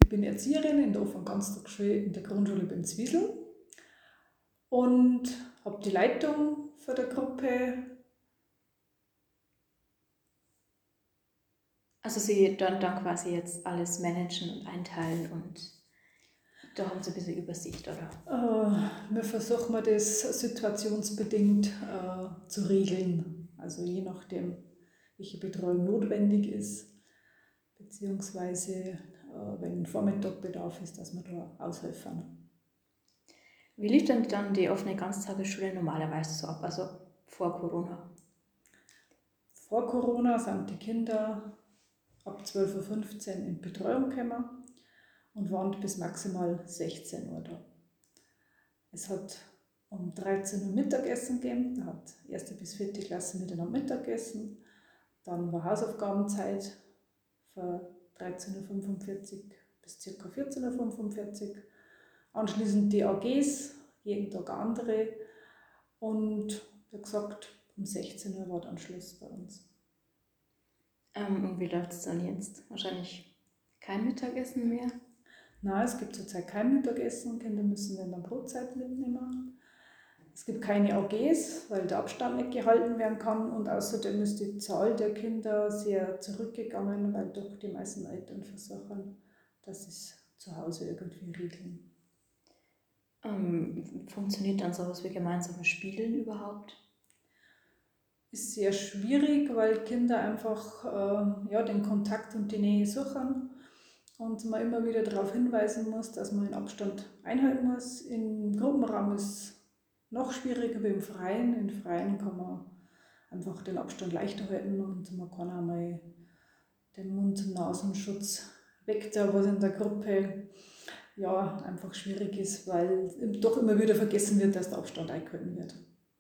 Ich bin Erzieherin in der offenen Ganztagsschule in der Grundschule beim Zwiesel und habe die Leitung für der Gruppe. Also Sie dann quasi jetzt alles managen und einteilen und da haben Sie ein bisschen Übersicht, oder? Wir versuchen das situationsbedingt zu regeln, also je nachdem, welche Betreuung notwendig ist, beziehungsweise wenn Vormittag Bedarf ist, dass wir da aushelfen. Wie lief denn dann die offene Ganztagesschule normalerweise so ab, also vor Corona? Vor Corona sind die Kinder ab 12:15 Uhr in Betreuung gekommen und waren bis maximal 16 Uhr da. Es hat um 13 Uhr Mittagessen gegeben, da hat 1. bis 4. Klasse miteinander Mittagessen. Dann war Hausaufgabenzeit von 13:45 Uhr bis ca. 14:45 Uhr. Anschließend die AGs, jeden Tag andere. Und wie gesagt, um 16 Uhr war dann Schluss bei uns. Und wie läuft es dann jetzt? Wahrscheinlich kein Mittagessen mehr? Nein, es gibt zurzeit kein Mittagessen. Kinder müssen dann Brotzeit mitnehmen. Es gibt keine AGs, weil der Abstand nicht gehalten werden kann. Und außerdem ist die Zahl der Kinder sehr zurückgegangen, weil doch die meisten Eltern versuchen, dass sie es zu Hause irgendwie regeln. Funktioniert dann sowas wie gemeinsames Spielen überhaupt? Ist sehr schwierig, weil Kinder einfach den Kontakt und die Nähe suchen und man immer wieder darauf hinweisen muss, dass man den Abstand einhalten muss. Im Gruppenraum ist es noch schwieriger wie im Freien. Im Freien kann man einfach den Abstand leichter halten und man kann auch mal den Mund-Nasenschutz weg, da was in der Gruppe ja einfach schwierig ist, weil doch immer wieder vergessen wird, dass der Abstand eingehalten wird.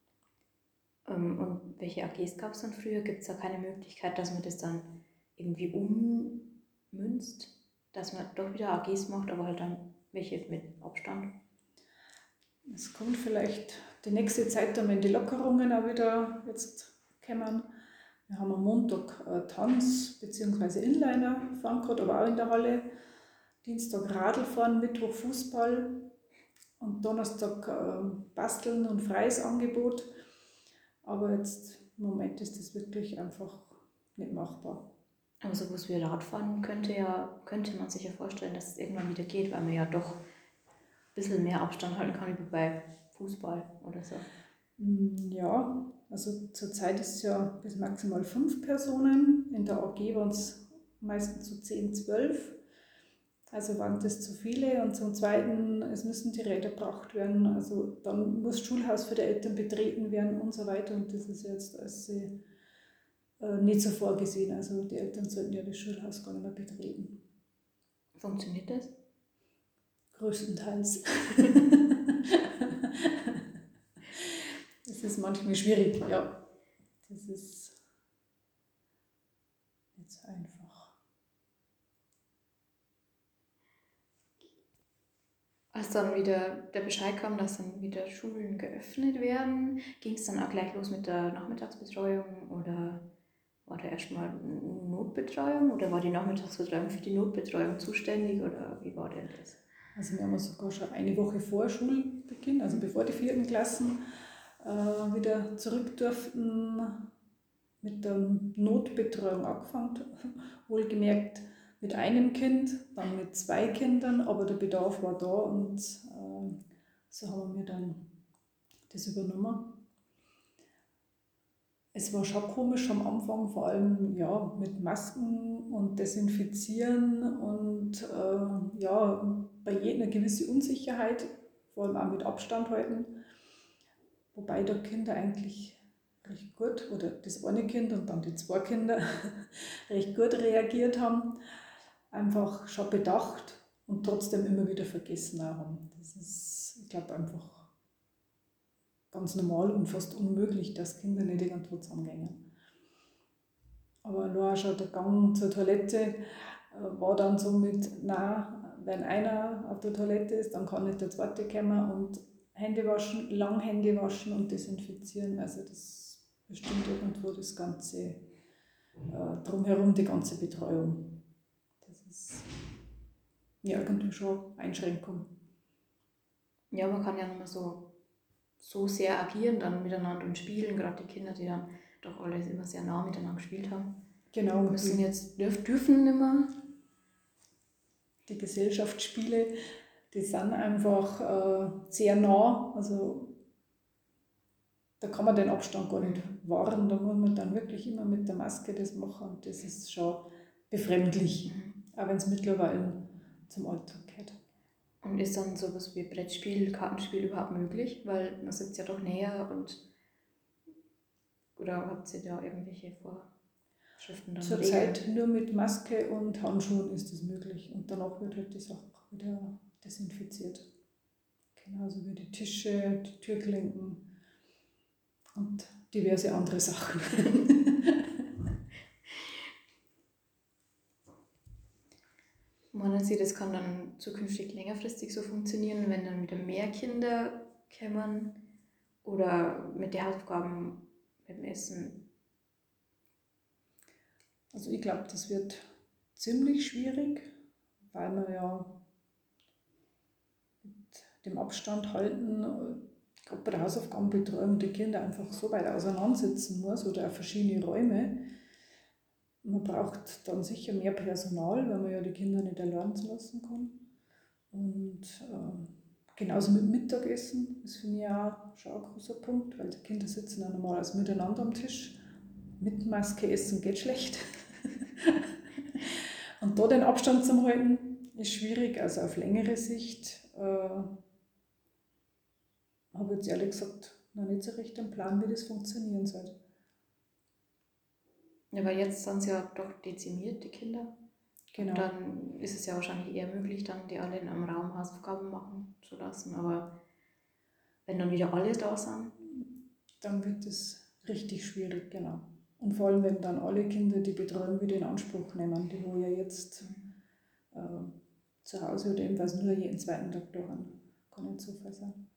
Und welche AGs gab es dann früher? Gibt es da keine Möglichkeit, dass man das dann irgendwie ummünzt? Dass man doch wieder AGs macht, aber halt dann welche mit Abstand? Es kommt vielleicht die nächste Zeit, dann, wenn die Lockerungen auch wieder jetzt kommen. Wir haben am Montag Tanz bzw. Inliner fahren gerade, aber auch in der Halle. Dienstag Radlfahren, Mittwoch Fußball und Donnerstag Basteln und freies Angebot. Aber jetzt im Moment ist das wirklich einfach nicht machbar. Aber sowas wie Radfahren könnte man sich ja vorstellen, dass es irgendwann wieder geht, weil man ja doch ein bisschen mehr Abstand halten kann wie bei Fußball oder so. Ja, also zurzeit ist es ja bis maximal 5 Personen. In der AG waren es meistens so 10, 12. Also waren das zu viele. Und zum Zweiten, es müssen die Räder gebracht werden. Also dann muss das Schulhaus für die Eltern betreten werden und so weiter. Und das ist jetzt alles nicht so vorgesehen. Also die Eltern sollten ja das Schulhaus gar nicht mehr betreten. Funktioniert das? Größtenteils. Das ist manchmal schwierig, ja. Das ist nicht so einfach. Als dann wieder der Bescheid kam, dass dann wieder Schulen geöffnet werden, ging es dann auch gleich los mit der Nachmittagsbetreuung oder war da erstmal Notbetreuung oder war die Nachmittagsbetreuung für die Notbetreuung zuständig oder wie war denn das? Also wir haben sogar schon eine Woche vor Schulbeginn, also bevor die 4. Klassen wieder zurück durften, mit der Notbetreuung angefangen. Wohlgemerkt mit einem Kind, dann mit 2 Kindern, aber der Bedarf war da und so haben wir dann das übernommen. Es war schon komisch am Anfang, vor allem ja, mit Masken und Desinfizieren und bei jedem eine gewisse Unsicherheit, vor allem auch mit Abstand halten. Wobei die Kinder eigentlich recht gut, oder das eine Kind und dann die 2 Kinder, recht gut reagiert haben. Einfach schon bedacht und trotzdem immer wieder vergessen haben. Das ist, ich glaube, einfach ganz normal und fast unmöglich, dass Kinder nicht irgendwo zusammengehen. Aber nur schon der Gang zur Toilette war dann so mit, na, wenn einer auf der Toilette ist, dann kann nicht der zweite kommen und Hände waschen, lang Hände waschen und desinfizieren. Also das bestimmt irgendwo das ganze drumherum, die ganze Betreuung. Das ist ja irgendwie schon Einschränkung. Ja, man kann ja nicht mehr so sehr agieren dann miteinander und spielen, gerade die Kinder, die dann doch alle immer sehr nah miteinander gespielt haben. Genau, Müssen jetzt, dürfen nicht mehr. die Gesellschaftsspiele, die sind einfach sehr nah. Also da kann man den Abstand gar nicht wahren. Da muss man dann wirklich immer mit der Maske das machen. Und das ist schon befremdlich, auch wenn es mittlerweile zum Alltag gehört. Und ist dann sowas wie Brettspiel, Kartenspiel überhaupt möglich? Weil man sitzt ja doch näher oder habt ihr da irgendwelche Vorschriften dann Zurzeit nur mit Maske und Handschuhen ist das möglich. Und danach wird halt die Sache wieder desinfiziert. Genauso wie die Tische, die Türklinken und diverse andere Sachen. Meinen Sie, das kann dann zukünftig längerfristig so funktionieren, wenn dann wieder mehr Kinder kommen oder mit den Hausaufgaben, mit dem Essen? Also ich glaube, das wird ziemlich schwierig, weil man ja mit dem Abstand halten, gerade bei der Hausaufgabenbetreuung, die Kinder einfach so weit auseinandersitzen muss oder auch verschiedene Räume. Man braucht dann sicher mehr Personal, weil man ja die Kinder nicht allein lassen kann. Und genauso mit Mittagessen ist für mich auch schon ein großer Punkt, weil die Kinder sitzen ja normalerweise miteinander am Tisch. Mit Maske essen geht schlecht. Und da den Abstand zu halten, ist schwierig. Also auf längere Sicht habe ich jetzt ehrlich gesagt noch nicht so recht einen Plan, wie das funktionieren soll. Ja, weil jetzt sind sie ja doch dezimiert, die Kinder. Genau. Und dann ist es ja wahrscheinlich eher möglich, dann die alle in einem Raum Hausaufgaben machen zu lassen. Aber wenn dann wieder alle da sind, dann wird es richtig schwierig, genau. Und vor allem, wenn dann alle Kinder die Betreuung wieder in Anspruch nehmen, die wo ja jetzt zu Hause oder eben was nur jeden zweiten Tag da haben, kann nicht so viel sein.